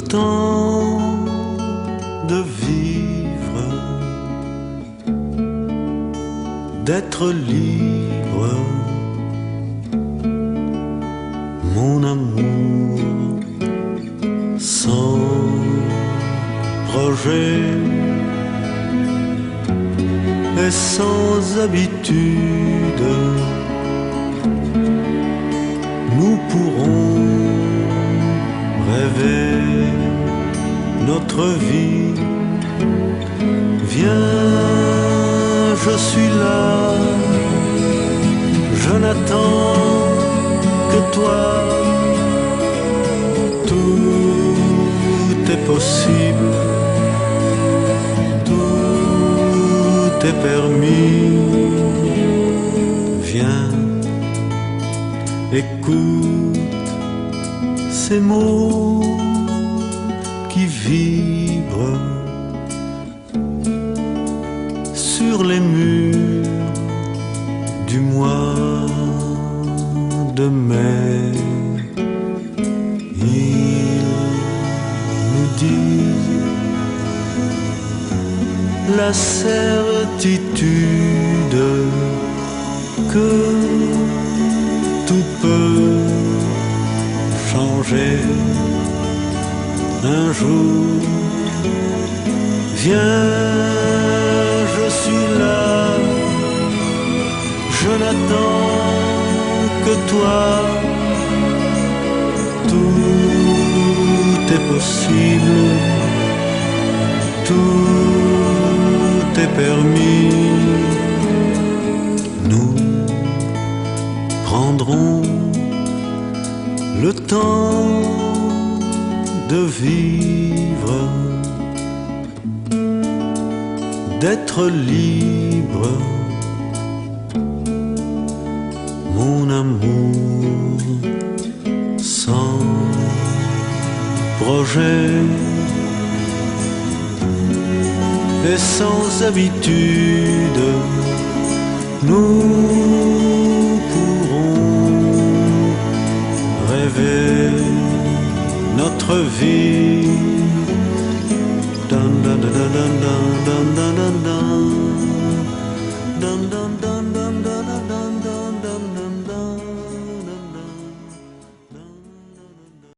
temps de vivre, d'être libre, mon amour, sans projet et sans habitude. Nous pourrons rêver notre vie. Viens, je suis là, je n'attends que toi. Tout est possible, tout est permis. Viens, écoute ces mots qui vibrent sur les murs du mois de mai. Ils nous disent la certitude que tout peut changer un jour. Viens, je suis là, je n'attends que toi. Tout est possible, tout est permis. Nous prendrons le temps de vivre, d'être libre, mon amour, sans projet et sans habitude. Nous pourrons rêver notre vie. Dun, dun, dun, dun, dun, dun, dun, dun, dun.